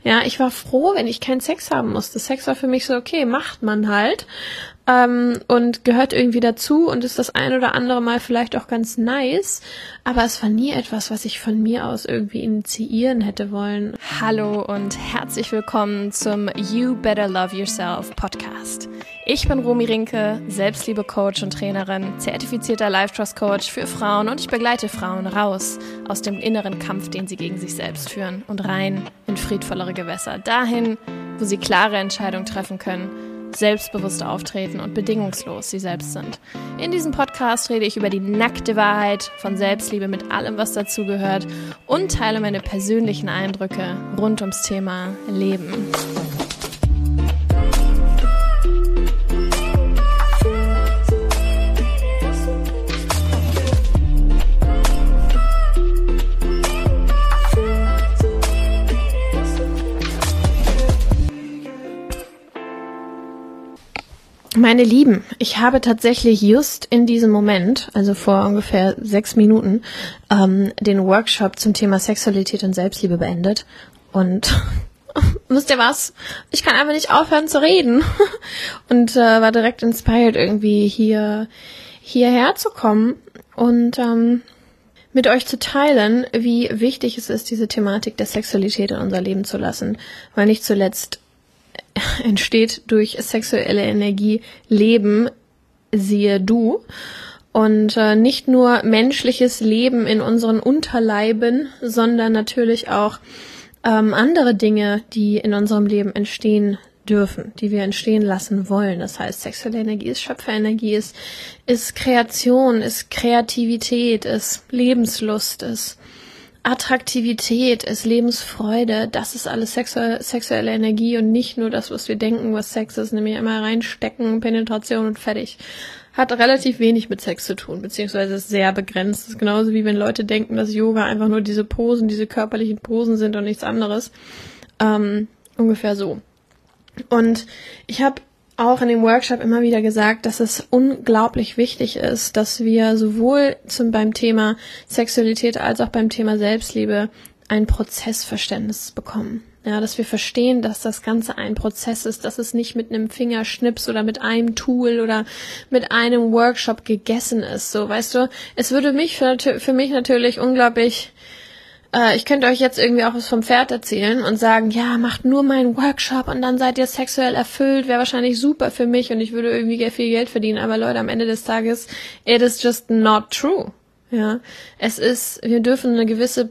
Ja, ich war froh, wenn ich keinen Sex haben musste. Sex war für mich so, okay, macht man halt. Und gehört irgendwie dazu und ist das ein oder andere Mal vielleicht auch ganz nice. Aber es war nie etwas, was ich von mir aus irgendwie initiieren hätte wollen. Hallo und herzlich willkommen zum You Better Love Yourself Podcast. Ich bin Romy Rinke, Selbstliebe-Coach und Trainerin, zertifizierter Life-Trust-Coach für Frauen und ich begleite Frauen raus aus dem inneren Kampf, den sie gegen sich selbst führen und rein in friedvollere Gewässer. Dahin, wo sie klare Entscheidungen treffen können, selbstbewusst auftreten und bedingungslos sie selbst sind. In diesem Podcast rede ich über die nackte Wahrheit von Selbstliebe mit allem, was dazugehört und teile meine persönlichen Eindrücke rund ums Thema Leben. Meine Lieben, ich habe tatsächlich just in diesem Moment, also vor ungefähr 6 Minuten, den Workshop zum Thema Sexualität und Selbstliebe beendet. Und wisst ihr was? Ich kann einfach nicht aufhören zu reden. Und war direkt inspired, irgendwie hierher zu kommen und mit euch zu teilen, wie wichtig es ist, diese Thematik der Sexualität in unser Leben zu lassen. Weil nicht zuletzt entsteht durch sexuelle Energie Leben, siehe du. Und nicht nur menschliches Leben in unseren Unterleiben, sondern natürlich auch andere Dinge, die in unserem Leben entstehen dürfen, die wir entstehen lassen wollen. Das heißt, sexuelle Energie ist Schöpferenergie, ist Kreation, ist Kreativität, ist Lebenslust, ist Attraktivität, ist Lebensfreude, das ist alles sexuelle Energie und nicht nur das, was wir denken, was Sex ist, nämlich einmal reinstecken, Penetration und fertig. Hat relativ wenig mit Sex zu tun, beziehungsweise ist sehr begrenzt. Das ist genauso wie wenn Leute denken, dass Yoga einfach nur diese Posen, diese körperlichen Posen sind und nichts anderes. Ungefähr so. Und ich habe auch in dem Workshop immer wieder gesagt, dass es unglaublich wichtig ist, dass wir sowohl beim Thema Sexualität als auch beim Thema Selbstliebe ein Prozessverständnis bekommen. Ja, dass wir verstehen, dass das Ganze ein Prozess ist, dass es nicht mit einem Fingerschnips oder mit einem Tool oder mit einem Workshop gegessen ist. So, weißt du, es würde für mich natürlich unglaublich. Ich könnte euch jetzt irgendwie auch was vom Pferd erzählen und sagen, ja, macht nur meinen Workshop und dann seid ihr sexuell erfüllt, wäre wahrscheinlich super für mich und ich würde irgendwie viel Geld verdienen. Aber Leute, am Ende des Tages, it is just not true. Ja, wir dürfen ein gewisses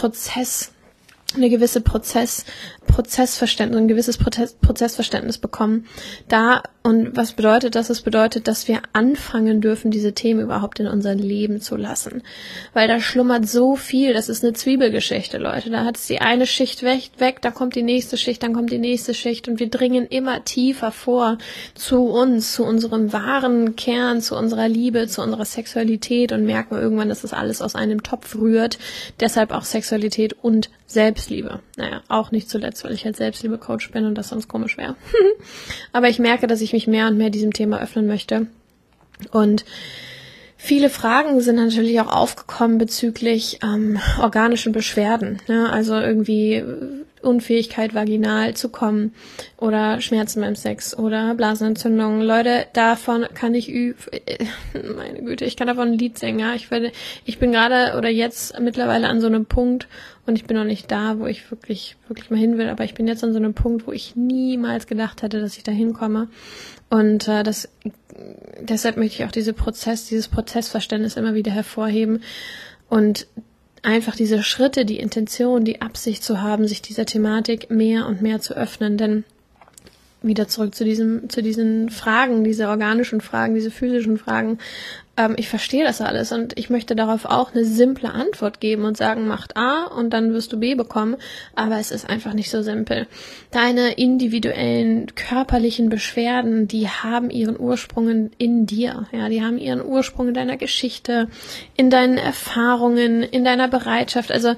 Prozessverständnis bekommen. Und was bedeutet das? Es bedeutet, dass wir anfangen dürfen, diese Themen überhaupt in unser Leben zu lassen. Weil da schlummert so viel, das ist eine Zwiebelgeschichte, Leute. Da hat es die eine Schicht weg, da kommt die nächste Schicht, dann kommt die nächste Schicht und wir dringen immer tiefer vor zu uns, zu unserem wahren Kern, zu unserer Liebe, zu unserer Sexualität und merken irgendwann, dass das alles aus einem Topf rührt. Deshalb auch Sexualität und Selbstliebe. Naja, auch nicht zuletzt, weil ich halt Selbstliebe-Coach bin und das sonst komisch wäre. Aber ich merke, dass ich mich mehr und mehr diesem Thema öffnen möchte. Und viele Fragen sind natürlich auch aufgekommen bezüglich organischen Beschwerden. Ne? Also irgendwie Unfähigkeit, vaginal zu kommen oder Schmerzen beim Sex oder Blasenentzündungen. Leute, davon kann ich meine Güte, ich kann davon ein Lied singen. Ja? Ich bin gerade oder jetzt mittlerweile an so einem Punkt und ich bin noch nicht da, wo ich wirklich mal hin will, aber ich bin jetzt an so einem Punkt, wo ich niemals gedacht hätte, dass ich da hinkomme. Und deshalb möchte ich auch dieses Prozessverständnis immer wieder hervorheben und einfach diese Schritte, die Intention, die Absicht zu haben, sich dieser Thematik mehr und mehr zu öffnen, denn wieder zurück zu diesen Fragen, diese organischen Fragen, diese physischen Fragen. Ich verstehe das alles und ich möchte darauf auch eine simple Antwort geben und sagen, macht A und dann wirst du B bekommen, aber es ist einfach nicht so simpel. Deine individuellen körperlichen Beschwerden, die haben ihren Ursprung in dir, ja, die haben ihren Ursprung in deiner Geschichte, in deinen Erfahrungen, in deiner Bereitschaft, also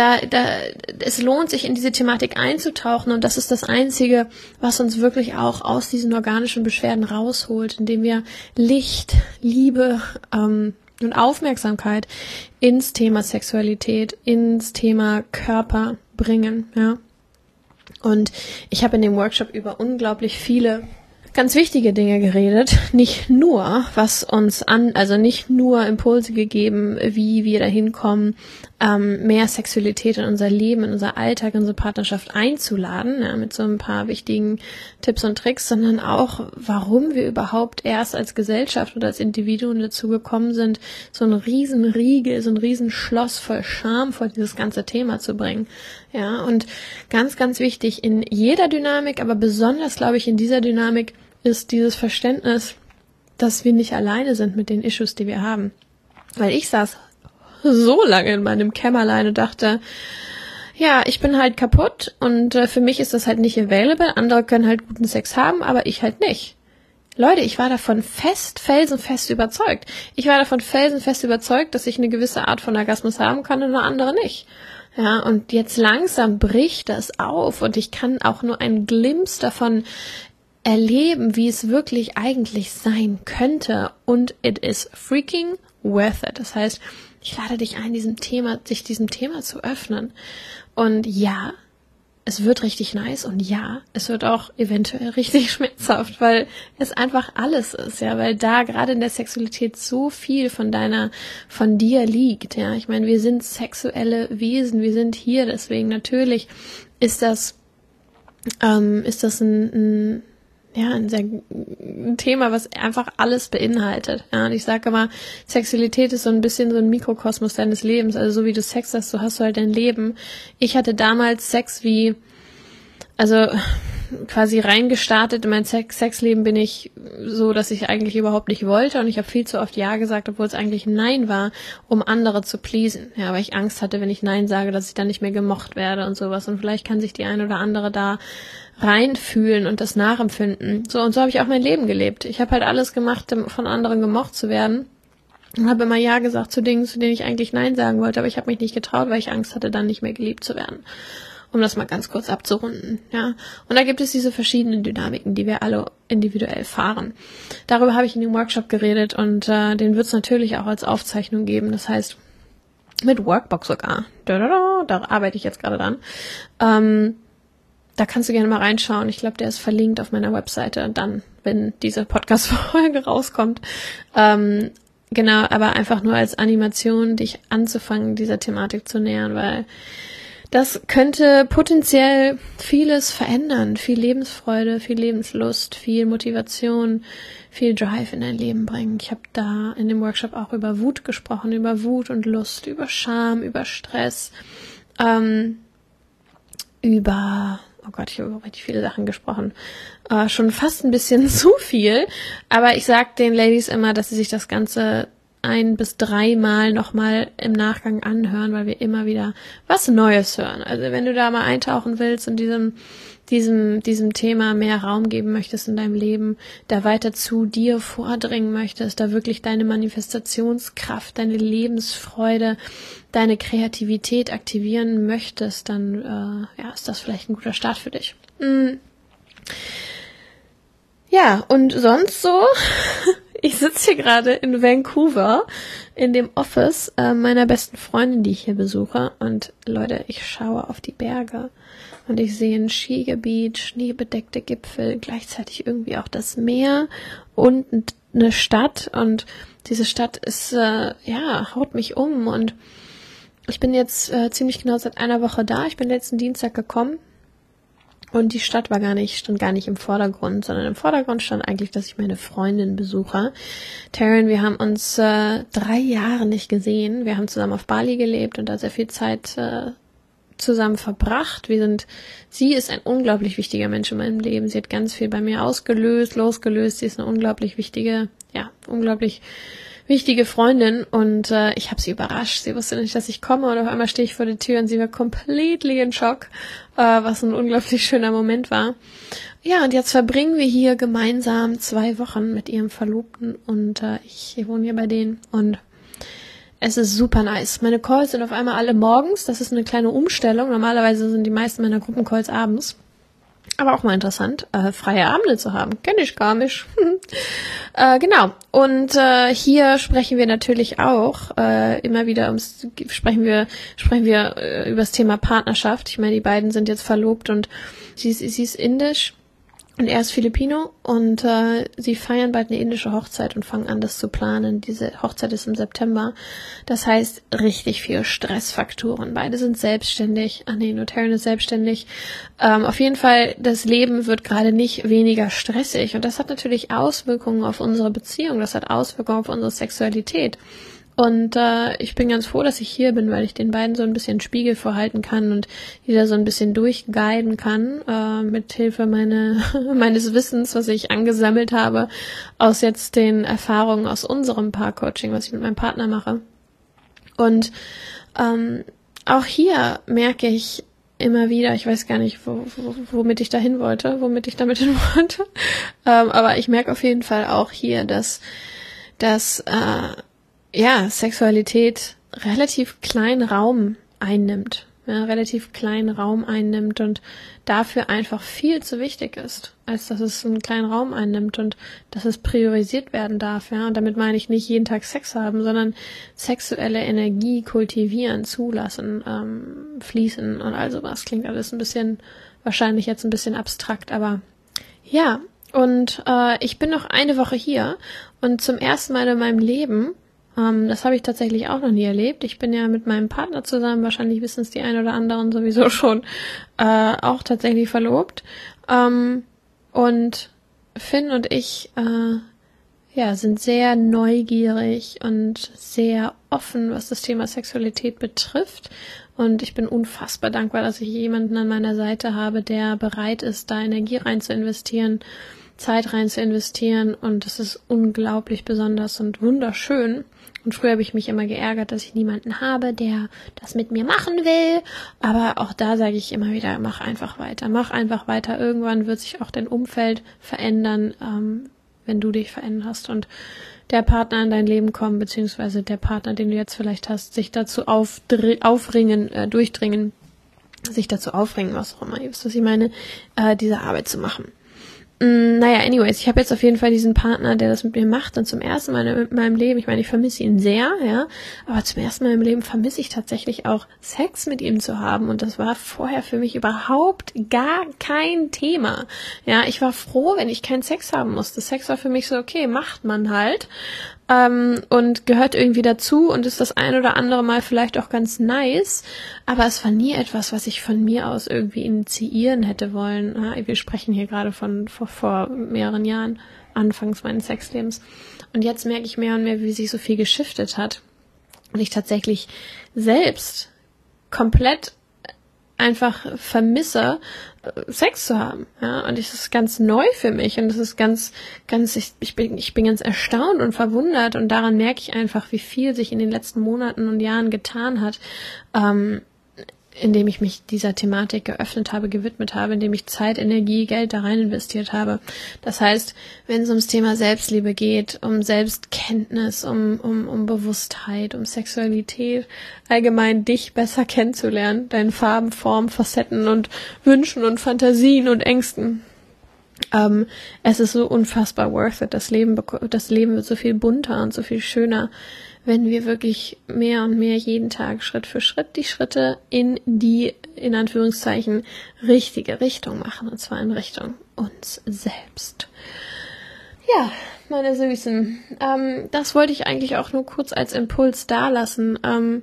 es lohnt sich in diese Thematik einzutauchen und das ist das Einzige, was uns wirklich auch aus diesen organischen Beschwerden rausholt, indem wir Licht, Liebe, und Aufmerksamkeit ins Thema Sexualität, ins Thema Körper bringen, ja. Und ich habe in dem Workshop über unglaublich viele ganz wichtige Dinge geredet, nicht nur nicht nur Impulse gegeben, wie wir dahin kommen, mehr Sexualität in unser Leben, in unser Alltag, in unsere Partnerschaft einzuladen, ja, mit so ein paar wichtigen Tipps und Tricks, sondern auch, warum wir überhaupt erst als Gesellschaft oder als Individuen dazu gekommen sind, so ein Riesenriegel, so ein Riesenschloss voll Scham vor dieses ganze Thema zu bringen. Ja, und ganz, ganz wichtig in jeder Dynamik, aber besonders, glaube ich, in dieser Dynamik ist dieses Verständnis, dass wir nicht alleine sind mit den Issues, die wir haben. Weil ich saß so lange in meinem Kämmerlein und dachte, ja, ich bin halt kaputt und für mich ist das halt nicht available. Andere können halt guten Sex haben, aber ich halt nicht. Leute, ich war davon felsenfest überzeugt. Ich war davon felsenfest überzeugt, dass ich eine gewisse Art von Orgasmus haben kann und eine andere nicht. Ja, und jetzt langsam bricht das auf und ich kann auch nur einen Glimpse davon erleben, wie es wirklich eigentlich sein könnte, und it is freaking worth it. Das heißt, ich lade dich ein, sich diesem Thema zu öffnen. Und ja, es wird richtig nice und ja, es wird auch eventuell richtig schmerzhaft, weil es einfach alles ist, ja, weil da gerade in der Sexualität so viel von dir liegt, ja. Ich meine, wir sind sexuelle Wesen, wir sind hier, deswegen natürlich ist das ein Thema, was einfach alles beinhaltet. Ja, und ich sage immer, Sexualität ist so ein bisschen so ein Mikrokosmos deines Lebens. Also so wie du Sex hast, so hast du halt dein Leben. Ich hatte damals Sex quasi reingestartet. In mein Sexleben bin ich so, dass ich eigentlich überhaupt nicht wollte, und ich habe viel zu oft Ja gesagt, obwohl es eigentlich Nein war, um andere zu pleasen. Ja, weil ich Angst hatte, wenn ich Nein sage, dass ich dann nicht mehr gemocht werde und sowas. Und vielleicht kann sich die eine oder andere da reinfühlen und das nachempfinden. So, und so habe ich auch mein Leben gelebt. Ich habe halt alles gemacht, um von anderen gemocht zu werden. Und habe immer Ja gesagt zu Dingen, zu denen ich eigentlich Nein sagen wollte, aber ich habe mich nicht getraut, weil ich Angst hatte, dann nicht mehr geliebt zu werden. Um das mal ganz kurz abzurunden, ja. Und da gibt es diese verschiedenen Dynamiken, die wir alle individuell fahren. Darüber habe ich in dem Workshop geredet, und den wird es natürlich auch als Aufzeichnung geben. Das heißt, mit Workbook sogar. Da arbeite ich jetzt gerade dran. Da kannst du gerne mal reinschauen. Ich glaube, der ist verlinkt auf meiner Webseite dann, wenn diese Podcast-Folge rauskommt. Genau, aber einfach nur als Animation, dich anzufangen, dieser Thematik zu nähern, weil das könnte potenziell vieles verändern. Viel Lebensfreude, viel Lebenslust, viel Motivation, viel Drive in dein Leben bringen. Ich habe da in dem Workshop auch über Wut gesprochen, über Wut und Lust, über Scham, über Stress, oh Gott, ich habe über richtig viele Sachen gesprochen. Schon fast ein bisschen zu viel. Aber ich sag den Ladies immer, dass sie sich das Ganze 1 bis 3 Mal nochmal im Nachgang anhören, weil wir immer wieder was Neues hören. Also wenn du da mal eintauchen willst und diesem Thema mehr Raum geben möchtest in deinem Leben, da weiter zu dir vordringen möchtest, da wirklich deine Manifestationskraft, deine Lebensfreude, deine Kreativität aktivieren möchtest, dann ist das vielleicht ein guter Start für dich. Ja, und sonst so, ich sitze hier gerade in Vancouver in dem Office meiner besten Freundin, die ich hier besuche, und Leute, ich schaue auf die Berge und ich sehe ein Skigebiet, schneebedeckte Gipfel, gleichzeitig irgendwie auch das Meer und eine Stadt, und diese Stadt ist, haut mich um, und ich bin jetzt ziemlich genau seit einer Woche da. Ich bin letzten Dienstag gekommen. Und die Stadt stand gar nicht im Vordergrund, sondern im Vordergrund stand eigentlich, dass ich meine Freundin besuche. Taryn, wir haben uns 3 Jahre nicht gesehen. Wir haben zusammen auf Bali gelebt und da sehr viel Zeit zusammen verbracht. Sie ist ein unglaublich wichtiger Mensch in meinem Leben. Sie hat ganz viel bei mir losgelöst. Sie ist eine unglaublich wichtige Freundin, und ich habe sie überrascht. Sie wusste nicht, dass ich komme, und auf einmal stehe ich vor der Tür und sie war completely in Schock, was ein unglaublich schöner Moment war. Ja, und jetzt verbringen wir hier gemeinsam 2 Wochen mit ihrem Verlobten, und ich wohne hier bei denen, und es ist super nice. Meine Calls sind auf einmal alle morgens. Das ist eine kleine Umstellung. Normalerweise sind die meisten meiner Gruppencalls abends. Aber auch mal interessant, freie Abende zu haben. Kenne ich gar nicht. Genau. Und hier sprechen wir natürlich auch immer wieder sprechen wir über das Thema Partnerschaft. Ich meine, die beiden sind jetzt verlobt und sie ist indisch und er ist Filipino und sie feiern bald eine indische Hochzeit und fangen an, das zu planen. Diese Hochzeit ist im September. Das heißt, richtig viel Stressfaktoren. Beide sind selbstständig. Taryn ist selbstständig. Auf jeden Fall, das Leben wird gerade nicht weniger stressig. Und das hat natürlich Auswirkungen auf unsere Beziehung. Das hat Auswirkungen auf unsere Sexualität. Und ich bin ganz froh, dass ich hier bin, weil ich den beiden so ein bisschen Spiegel vorhalten kann und wieder so ein bisschen durchguiden kann, mit Hilfe meines Wissens, was ich angesammelt habe, aus jetzt den Erfahrungen aus unserem Paar-Coaching, was ich mit meinem Partner mache. Und auch hier merke ich immer wieder, ich weiß gar nicht, womit ich damit hin wollte, aber ich merke auf jeden Fall auch hier, dass Sexualität relativ kleinen Raum einnimmt. Und dafür einfach viel zu wichtig ist, als dass es einen kleinen Raum einnimmt und dass es priorisiert werden darf. Ja? Und damit meine ich nicht jeden Tag Sex haben, sondern sexuelle Energie kultivieren, zulassen, fließen und all sowas. Klingt alles wahrscheinlich jetzt ein bisschen abstrakt, aber ja. Und ich bin noch eine Woche hier und zum ersten Mal in meinem Leben, das habe ich tatsächlich auch noch nie erlebt. Ich bin ja mit meinem Partner zusammen, wahrscheinlich wissen es die ein oder anderen sowieso schon, auch tatsächlich verlobt. Und Finn und ich sind sehr neugierig und sehr offen, was das Thema Sexualität betrifft. Und ich bin unfassbar dankbar, dass ich jemanden an meiner Seite habe, der bereit ist, da Energie rein zu investieren, Zeit rein zu investieren. Und das ist unglaublich besonders und wunderschön. Und früher habe ich mich immer geärgert, dass ich niemanden habe, der das mit mir machen will. Aber auch da sage ich immer wieder, mach einfach weiter. Irgendwann wird sich auch dein Umfeld verändern, wenn du dich veränderst und der Partner in dein Leben kommt, beziehungsweise der Partner, den du jetzt vielleicht hast, sich dazu aufringen, was auch immer, ihr wisst, was ich meine, diese Arbeit zu machen. Anyways, ich habe jetzt auf jeden Fall diesen Partner, der das mit mir macht und zum ersten Mal in meinem Leben, ich meine, ich vermisse ihn sehr, ja, aber zum ersten Mal im Leben vermisse ich tatsächlich auch Sex mit ihm zu haben und das war vorher für mich überhaupt gar kein Thema. Ja, ich war froh, wenn ich keinen Sex haben musste. Sex war für mich so, okay, macht man halt und gehört irgendwie dazu und ist das ein oder andere Mal vielleicht auch ganz nice, aber es war nie etwas, was ich von mir aus irgendwie initiieren hätte wollen. Ja, wir sprechen hier gerade von vor mehreren Jahren, anfangs meines Sexlebens. Und jetzt merke ich mehr und mehr, wie sich so viel geschiftet hat und ich tatsächlich selbst komplett einfach vermisse, Sex zu haben, ja, und das ist ganz neu für mich und das ist ich bin ganz erstaunt und verwundert und daran merke ich einfach, wie viel sich in den letzten Monaten und Jahren getan hat, indem ich mich dieser Thematik gewidmet habe, indem ich Zeit, Energie, Geld da rein investiert habe. Das heißt, wenn es ums Thema Selbstliebe geht, um Selbstkenntnis, um Bewusstheit, um Sexualität, allgemein dich besser kennenzulernen, deine Farben, Formen, Facetten und Wünschen und Fantasien und Ängsten. Es ist so unfassbar worth it. Das Leben wird so viel bunter und so viel schöner, wenn wir wirklich mehr und mehr jeden Tag Schritt für Schritt die Schritte in die, in Anführungszeichen, richtige Richtung machen, und zwar in Richtung uns selbst. Ja, meine Süßen, das wollte ich eigentlich auch nur kurz als Impuls dalassen.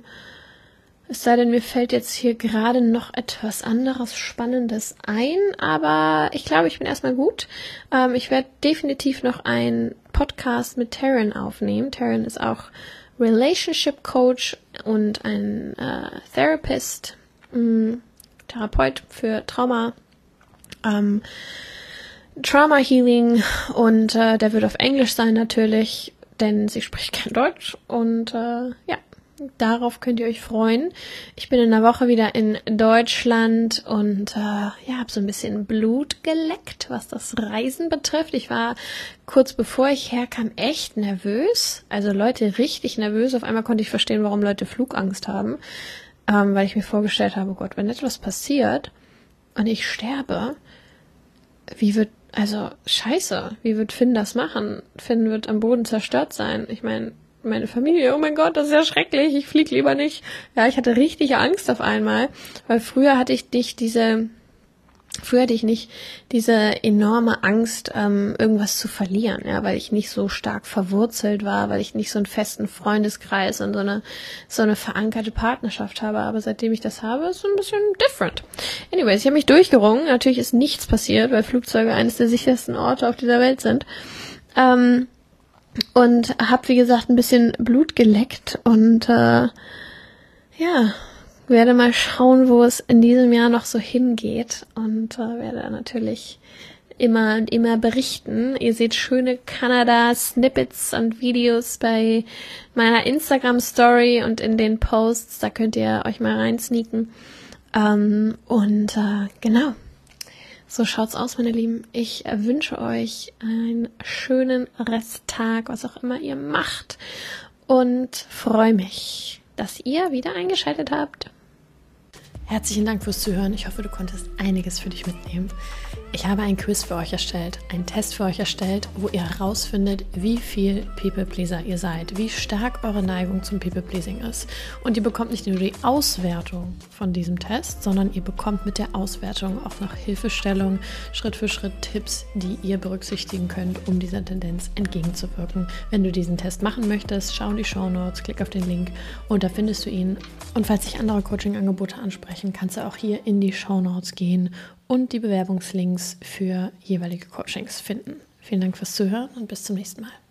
Es sei denn, mir fällt jetzt hier gerade noch etwas anderes Spannendes ein, aber ich glaube, ich bin erstmal gut. Ich werde definitiv noch einen Podcast mit Taryn aufnehmen. Taryn ist auch Relationship Coach und ein Therapist, Therapeut für Trauma Healing und der wird auf Englisch sein natürlich, denn sie spricht kein Deutsch und darauf könnt ihr euch freuen. Ich bin in der Woche wieder in Deutschland und habe so ein bisschen Blut geleckt, was das Reisen betrifft. Ich war kurz bevor ich herkam echt nervös. Also Leute richtig nervös. Auf einmal konnte ich verstehen, warum Leute Flugangst haben, weil ich mir vorgestellt habe, oh Gott, wenn etwas passiert und ich sterbe, scheiße, wie wird Finn das machen? Finn wird am Boden zerstört sein. Ich meine, meine Familie, oh mein Gott, das ist ja schrecklich, ich flieg lieber nicht. Ja, ich hatte richtig Angst auf einmal, weil früher hatte ich nicht diese enorme Angst, irgendwas zu verlieren, ja, weil ich nicht so stark verwurzelt war, weil ich nicht so einen festen Freundeskreis und so eine verankerte Partnerschaft habe. Aber seitdem ich das habe, ist es so ein bisschen different. Anyways, ich habe mich durchgerungen. Natürlich ist nichts passiert, weil Flugzeuge eines der sichersten Orte auf dieser Welt sind. Und habe, wie gesagt, ein bisschen Blut geleckt und werde mal schauen, wo es in diesem Jahr noch so hingeht und werde natürlich immer und immer berichten. Ihr seht schöne Kanada-Snippets und Videos bei meiner Instagram-Story und in den Posts, da könnt ihr euch mal reinsneaken. Genau. So schaut's aus, meine Lieben. Ich wünsche euch einen schönen Resttag, was auch immer ihr macht. Und freue mich, dass ihr wieder eingeschaltet habt. Herzlichen Dank fürs Zuhören. Ich hoffe, du konntest einiges für dich mitnehmen. Ich habe ein Quiz für euch erstellt, einen Test für euch erstellt, wo ihr herausfindet, wie viel People-Pleaser ihr seid, wie stark eure Neigung zum People-Pleasing ist. Und ihr bekommt nicht nur die Auswertung von diesem Test, sondern ihr bekommt mit der Auswertung auch noch Hilfestellung, Schritt für Schritt Tipps, die ihr berücksichtigen könnt, um dieser Tendenz entgegenzuwirken. Wenn du diesen Test machen möchtest, schau in die Shownotes, klick auf den Link und da findest du ihn. Und falls dich andere Coaching-Angebote ansprechen, kannst du auch hier in die Shownotes gehen und die Bewerbungslinks für jeweilige Coachings finden. Vielen Dank fürs Zuhören und bis zum nächsten Mal.